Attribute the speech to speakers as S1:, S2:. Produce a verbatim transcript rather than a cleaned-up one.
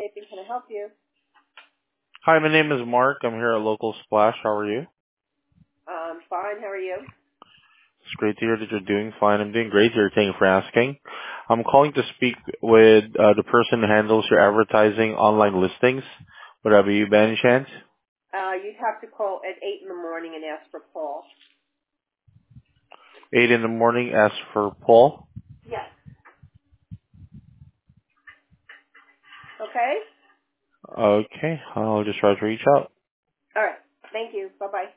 S1: Landscaping. Can I help you?
S2: Hi, my name is Mark. I'm here at Local Splash. How are you?
S1: Um, fine. How are you?
S2: It's great to hear that you're doing fine. I'm doing great here. Thank you for asking. I'm calling to speak with uh, the person who handles your advertising online listings. Would that be you by any chance?
S1: Uh, you'd have to call at eight in the morning and ask for Paul.
S2: eight in the morning, ask for Paul.
S1: Yes. Okay?
S2: Okay, I'll just try to reach out.
S1: All right. Thank you. Bye-bye.